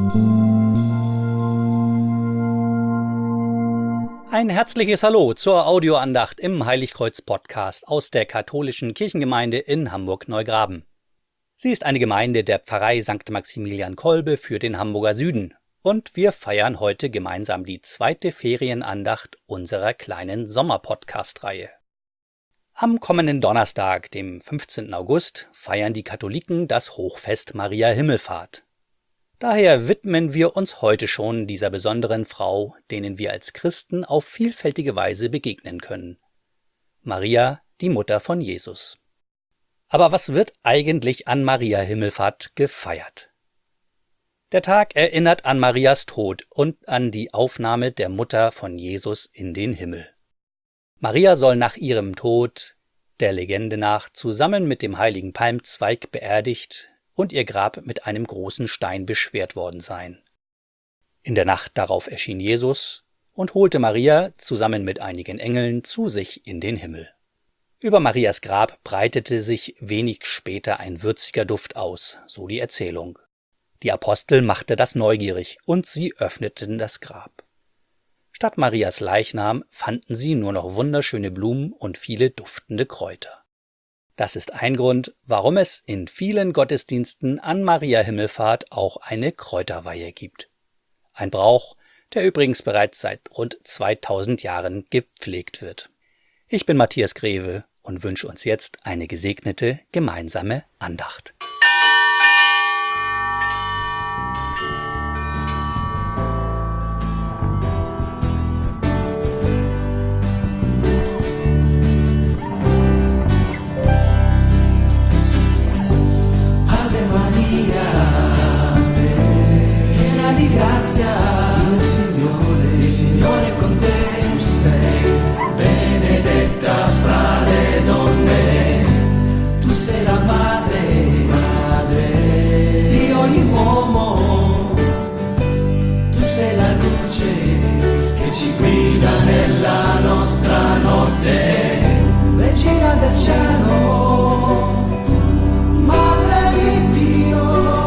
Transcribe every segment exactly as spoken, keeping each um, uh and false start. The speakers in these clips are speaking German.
Ein herzliches Hallo zur Audioandacht im Heiligkreuz-Podcast aus der katholischen Kirchengemeinde in Hamburg-Neugraben. Sie ist eine Gemeinde der Pfarrei Sankt Maximilian Kolbe für den Hamburger Süden und wir feiern heute gemeinsam die zweite Ferienandacht unserer kleinen Sommer-Podcast-Reihe. Am kommenden Donnerstag, dem fünfzehnten August, feiern die Katholiken das Hochfest Maria Himmelfahrt. Daher widmen wir uns heute schon dieser besonderen Frau, denen wir als Christen auf vielfältige Weise begegnen können. Maria, die Mutter von Jesus. Aber was wird eigentlich an Maria Himmelfahrt gefeiert? Der Tag erinnert an Marias Tod und an die Aufnahme der Mutter von Jesus in den Himmel. Maria soll nach ihrem Tod, der Legende nach, zusammen mit dem heiligen Palmzweig beerdigt und ihr Grab mit einem großen Stein beschwert worden sein. In der Nacht darauf erschien Jesus und holte Maria zusammen mit einigen Engeln zu sich in den Himmel. Über Marias Grab breitete sich wenig später ein würziger Duft aus, so die Erzählung. Die Apostel machte das neugierig und sie öffneten das Grab. Statt Marias Leichnam fanden sie nur noch wunderschöne Blumen und viele duftende Kräuter. Das ist ein Grund, warum es in vielen Gottesdiensten an Maria Himmelfahrt auch eine Kräuterweihe gibt. Ein Brauch, der übrigens bereits seit rund zweitausend Jahren gepflegt wird. Ich bin Matthias Greve und wünsche uns jetzt eine gesegnete gemeinsame Andacht. Il Signore, il Signore con te, tu sei benedetta fra le donne, tu sei la madre, madre di ogni uomo, tu sei la luce che ci guida nella nostra notte, regina del cielo, madre di Dio,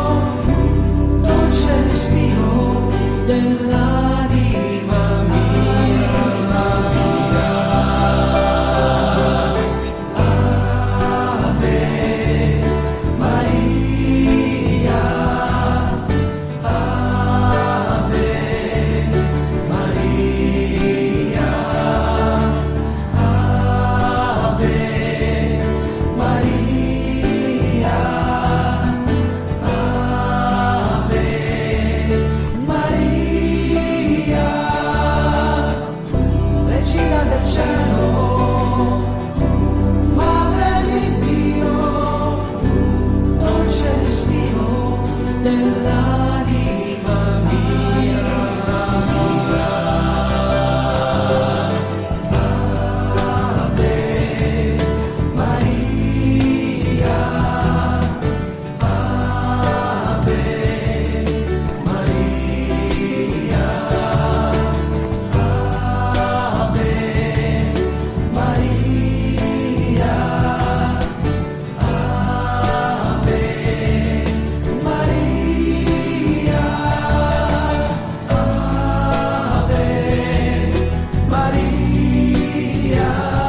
dolce respiro dell'anima mia, Ave Maria, Ave Maria, Ave Maria, Ave Maria, regina del cielo, madre di Dio, dolce respiro dell'anima mia, Ave Maria, Ave Maria, Ave Maria, Ave Maria, Ave Maria,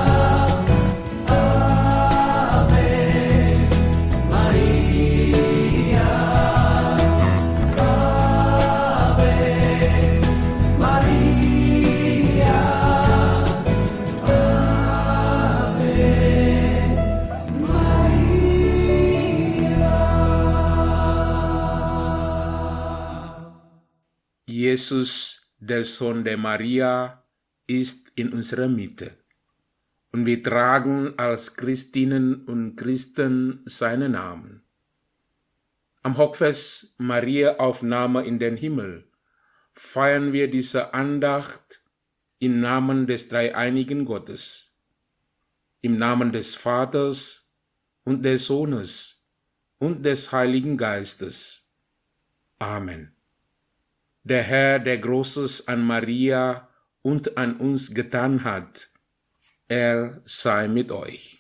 Jesus, der Sohn der Maria, ist in unserer Mitte. Und wir tragen als Christinnen und Christen seinen Namen. Am Hochfest Maria Aufnahme in den Himmel feiern wir diese Andacht im Namen des dreieinigen Gottes, im Namen des Vaters und des Sohnes und des Heiligen Geistes. Amen. Der Herr, der Großes an Maria und an uns getan hat, er sei mit euch.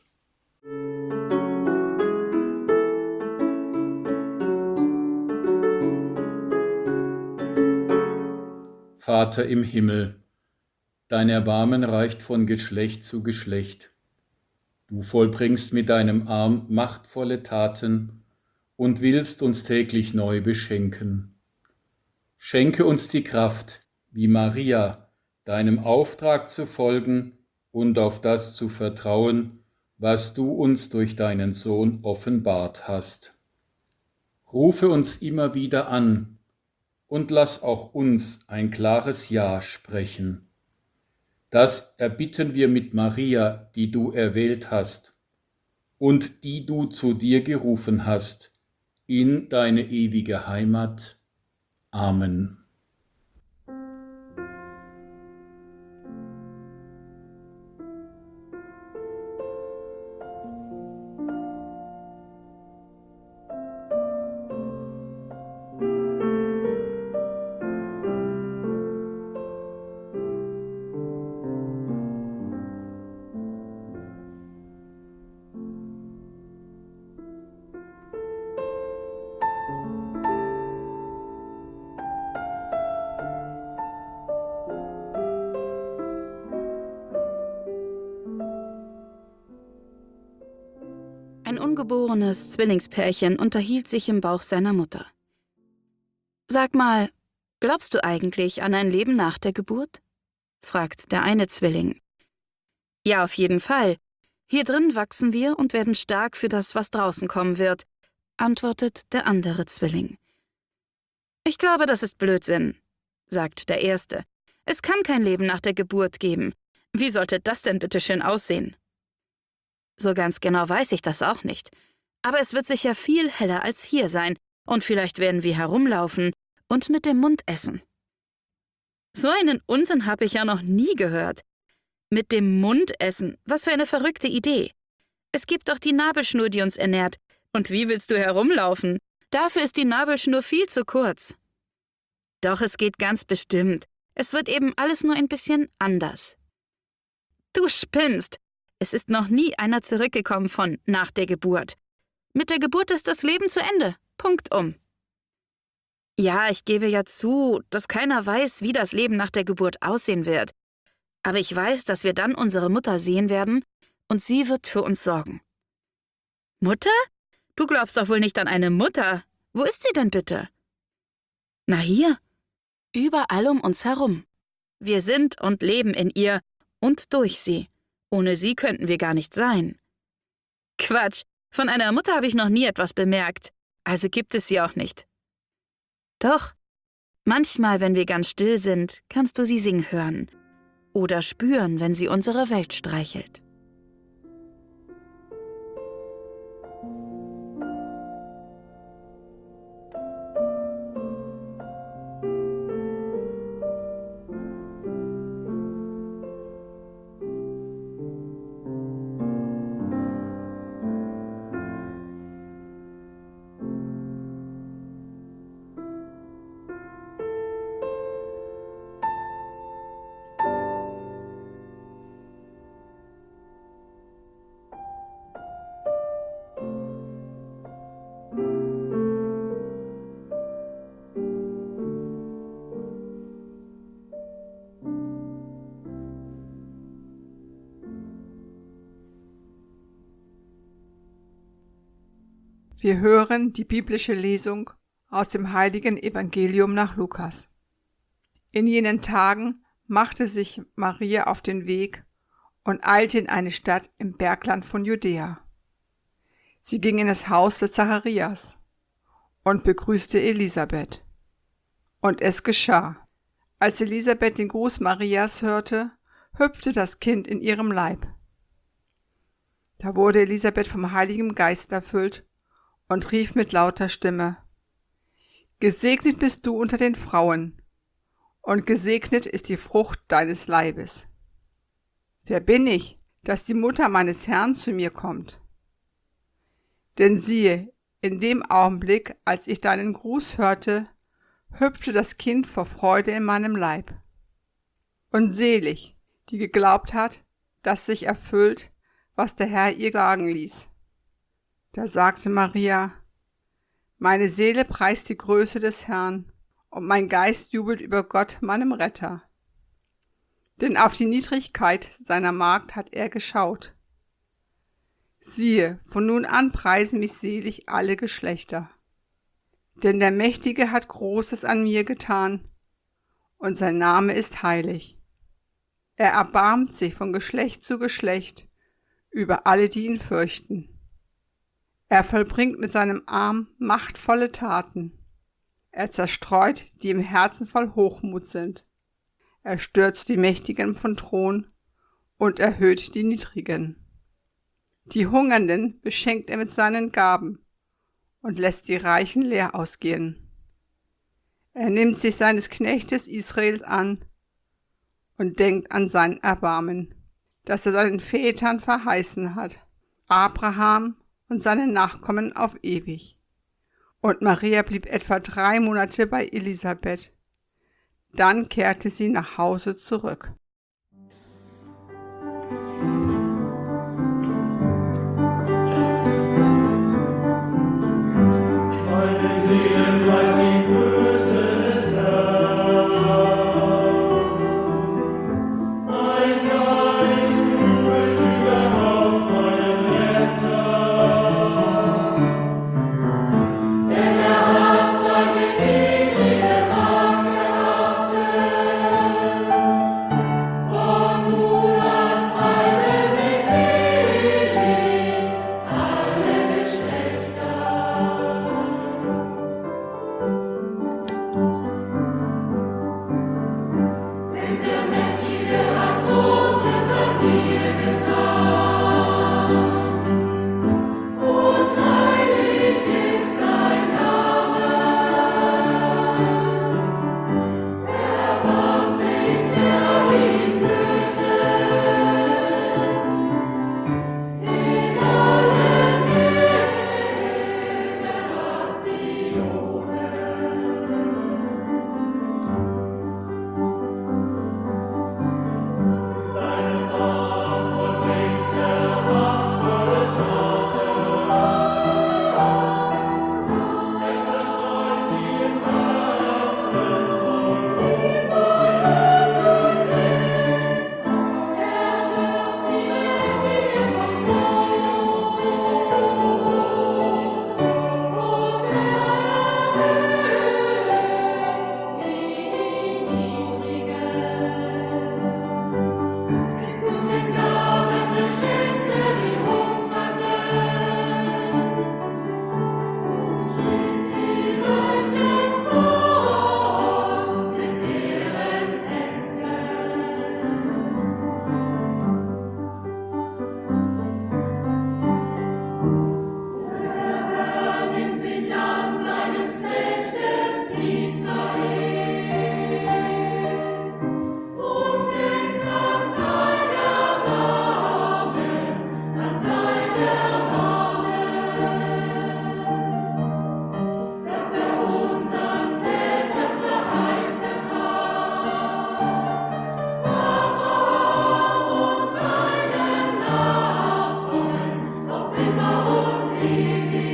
Vater im Himmel, dein Erbarmen reicht von Geschlecht zu Geschlecht. Du vollbringst mit deinem Arm machtvolle Taten und willst uns täglich neu beschenken. Schenke uns die Kraft, wie Maria, deinem Auftrag zu folgen und auf das zu vertrauen, was du uns durch deinen Sohn offenbart hast. Rufe uns immer wieder an und lass auch uns ein klares Ja sprechen. Das erbitten wir mit Maria, die du erwählt hast und die du zu dir gerufen hast, in deine ewige Heimat. Amen. Ein ungeborenes Zwillingspärchen unterhielt sich im Bauch seiner Mutter. »Sag mal, glaubst du eigentlich an ein Leben nach der Geburt?« fragt der eine Zwilling. »Ja, auf jeden Fall. Hier drin wachsen wir und werden stark für das, was draußen kommen wird«, antwortet der andere Zwilling. »Ich glaube, das ist Blödsinn«, sagt der erste. »Es kann kein Leben nach der Geburt geben. Wie sollte das denn bitte schön aussehen?« »So ganz genau weiß ich das auch nicht. Aber es wird sicher viel heller als hier sein und vielleicht werden wir herumlaufen und mit dem Mund essen.« So einen Unsinn habe ich ja noch nie gehört. Mit dem Mund essen, was für eine verrückte Idee. Es gibt doch die Nabelschnur, die uns ernährt. Und wie willst du herumlaufen? Dafür ist die Nabelschnur viel zu kurz. Doch es geht ganz bestimmt. Es wird eben alles nur ein bisschen anders. Du spinnst! Es ist noch nie einer zurückgekommen von nach der Geburt. Mit der Geburt ist das Leben zu Ende. Punkt um. Ja, ich gebe ja zu, dass keiner weiß, wie das Leben nach der Geburt aussehen wird. Aber ich weiß, dass wir dann unsere Mutter sehen werden und sie wird für uns sorgen. Mutter? Du glaubst doch wohl nicht an eine Mutter. Wo ist sie denn bitte? Na hier. Überall um uns herum. Wir sind und leben in ihr und durch sie. Ohne sie könnten wir gar nicht sein. Quatsch, von einer Mutter habe ich noch nie etwas bemerkt, also gibt es sie auch nicht. Doch, manchmal, wenn wir ganz still sind, kannst du sie singen hören oder spüren, wenn sie unsere Welt streichelt. Wir hören die biblische Lesung aus dem heiligen Evangelium nach Lukas. In jenen Tagen machte sich Maria auf den Weg und eilte in eine Stadt im Bergland von Judäa. Sie ging in das Haus des Zacharias und begrüßte Elisabeth. Und es geschah, als Elisabeth den Gruß Marias hörte, hüpfte das Kind in ihrem Leib. Da wurde Elisabeth vom Heiligen Geist erfüllt und rief mit lauter Stimme: Gesegnet bist du unter den Frauen, und gesegnet ist die Frucht deines Leibes. Wer bin ich, dass die Mutter meines Herrn zu mir kommt? Denn siehe, in dem Augenblick, als ich deinen Gruß hörte, hüpfte das Kind vor Freude in meinem Leib. Und selig, die geglaubt hat, dass sich erfüllt, was der Herr ihr sagen ließ. Da sagte Maria: Meine Seele preist die Größe des Herrn, und mein Geist jubelt über Gott, meinem Retter. Denn auf die Niedrigkeit seiner Magd hat er geschaut. Siehe, von nun an preisen mich selig alle Geschlechter. Denn der Mächtige hat Großes an mir getan, und sein Name ist heilig. Er erbarmt sich von Geschlecht zu Geschlecht über alle, die ihn fürchten. Er vollbringt mit seinem Arm machtvolle Taten. Er zerstreut, die im Herzen voll Hochmut sind. Er stürzt die Mächtigen vom Thron und erhöht die Niedrigen. Die Hungernden beschenkt er mit seinen Gaben und lässt die Reichen leer ausgehen. Er nimmt sich seines Knechtes Israels an und denkt an sein Erbarmen, das er seinen Vätern verheißen hat, Abraham und seinen Nachkommen auf ewig. Und Maria blieb etwa drei Monate bei Elisabeth. Dann kehrte sie nach Hause zurück. Meine Seele preist die Größe des Herrn. Mein Geist jubelt über Gott, meinen Retter. Denn er hat seine niedrige Magd geachtet. Von nun an preisen mich selig alle Geschlechter. Denn der Mächtige hat Großes an mir getan, und heilig ist sein Name. Er erbarmt sich derer, die ihn fürchten. In allen Wegen erbarmt Zion. Seinem Arm vollbringt er machtvolle Taten. Er zerstreut die im Herzen voll Hochmut sind. Er stürzt die Mächtigen vom Thron und erhöht die Niedrigen. Mit guten Gaben beschenkt er die Hungernden und schickt die Reichen fort mit leeren Händen. Der Herr nimmt sich an seines Knechtes Israel und denkt an sein Erbarmen, an sein Erbarmen, das er unseren Vätern verheißen hat, Abraham und seinen Nachkommen auf immer und ewig.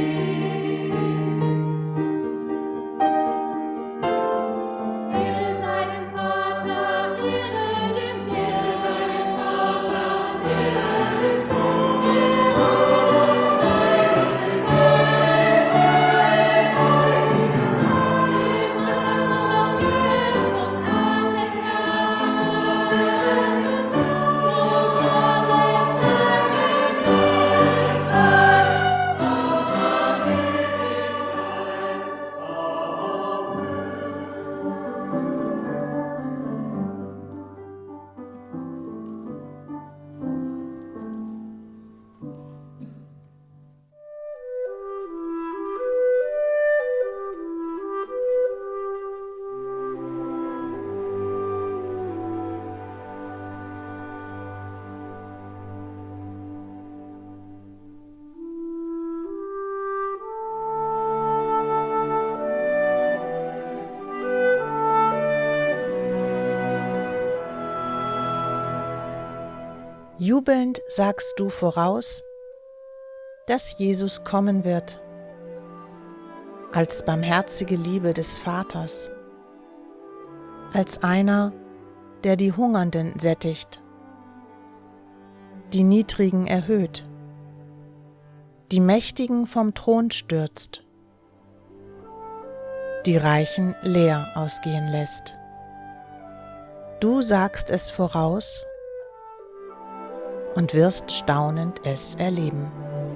Ehre seinem Vater, Ehre dem Sohn, seinem Vater, Ehre dem Sohn, Ehre dem Heiligen Geist, Heiligen Geist, so jetzt und alle Zeit, so soll es sein in Ewigkeit. Amen. Jubelnd sagst du voraus, dass Jesus kommen wird. als barmherzige Liebe des Vaters, als einer, der die Hungernden sättigt, die Niedrigen erhöht, die Mächtigen vom Thron stürzt, die Reichen leer ausgehen lässt. Du sagst es voraus und wirst staunend es erleben.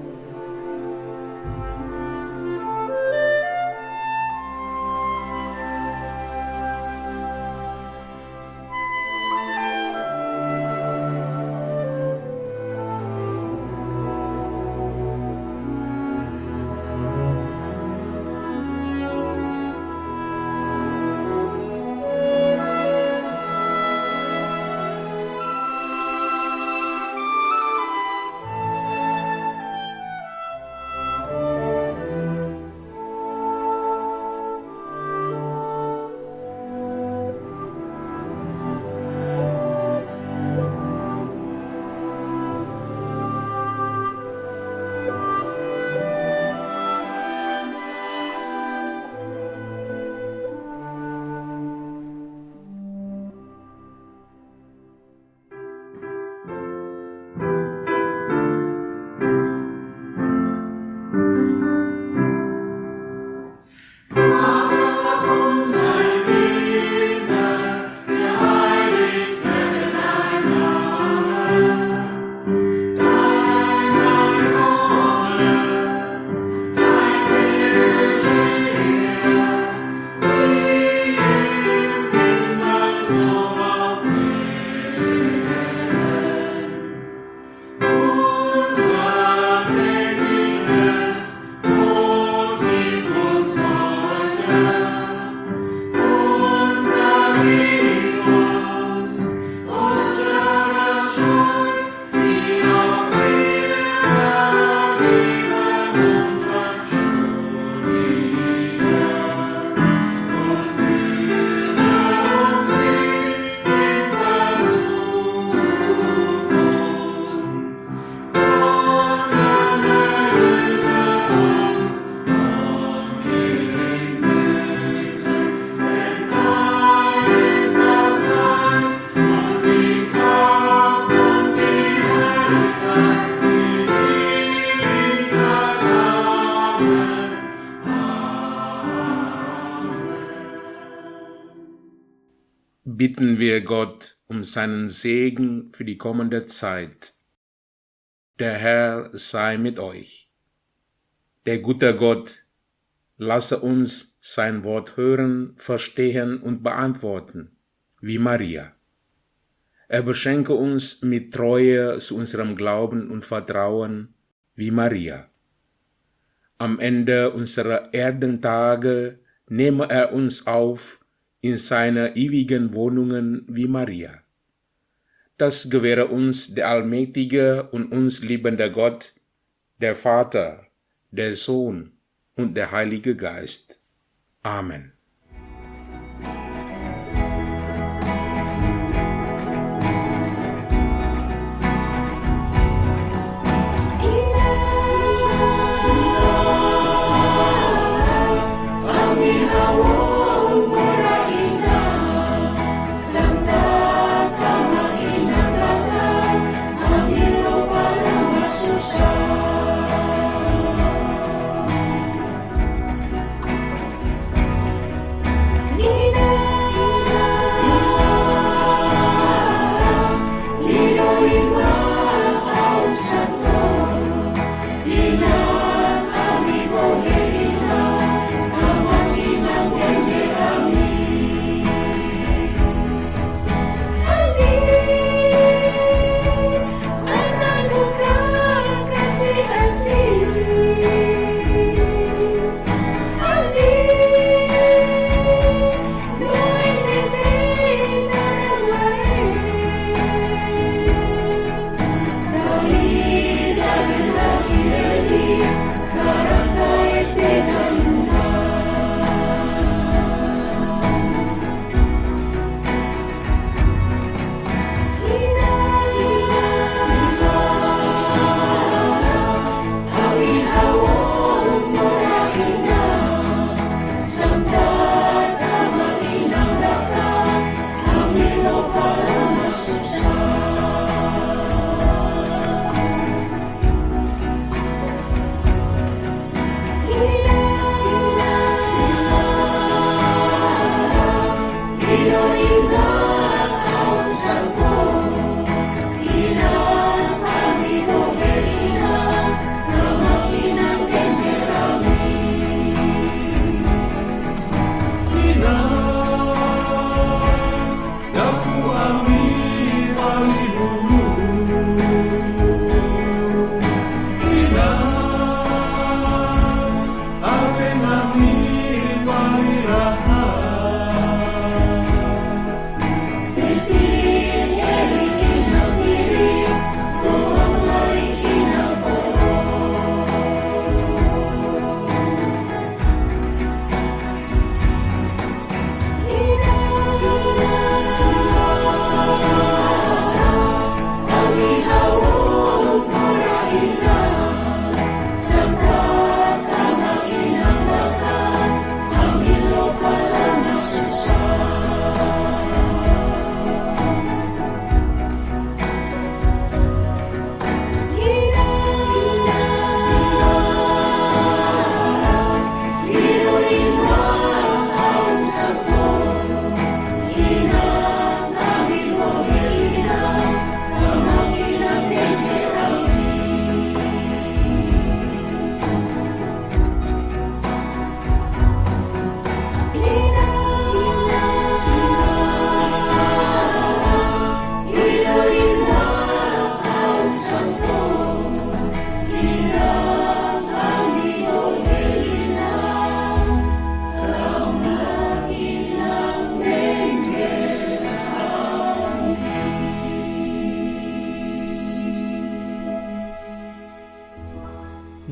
Bitten wir Gott um seinen Segen für die kommende Zeit. Der Herr sei mit euch. Der gute Gott lasse uns sein Wort hören, verstehen und beantworten, wie Maria. Er beschenke uns mit Treue zu unserem Glauben und Vertrauen, wie Maria. Am Ende unserer Erdentage nehme er uns auf in seine ewigen Wohnungen wie Maria. Das gewähre uns der allmächtige und uns liebende Gott, der Vater, der Sohn und der Heilige Geist. Amen.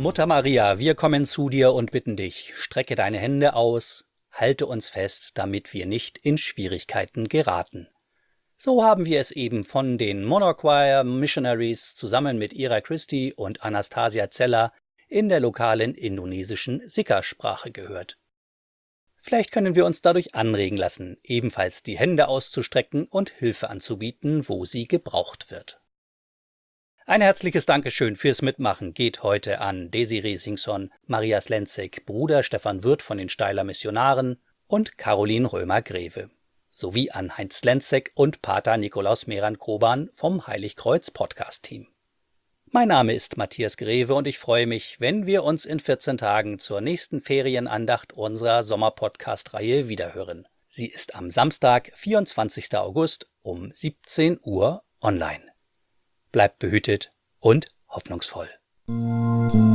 Mutter Maria, wir kommen zu dir und bitten dich, strecke deine Hände aus, halte uns fest, damit wir nicht in Schwierigkeiten geraten. So haben wir es eben von den Monochoir Missionaries zusammen mit Ira Christie und Anastasia Zeller in der lokalen indonesischen Sika-Sprache gehört. Vielleicht können wir uns dadurch anregen lassen, ebenfalls die Hände auszustrecken und Hilfe anzubieten, wo sie gebraucht wird. Ein herzliches Dankeschön fürs Mitmachen geht heute an Desiree Singson, Maria Slenzek, Bruder Stefan Wirth von den Steiler Missionaren und Caroline Römer-Greve, sowie an Heinz Slenzek und Pater Nikolaus Meran-Koban vom Heiligkreuz-Podcast-Team. Mein Name ist Matthias Greve und ich freue mich, wenn wir uns in vierzehn Tagen zur nächsten Ferienandacht unserer Sommerpodcast-Reihe wiederhören. Sie ist am Samstag, vierundzwanzigsten August um siebzehn Uhr online. Bleibt behütet und hoffnungsvoll.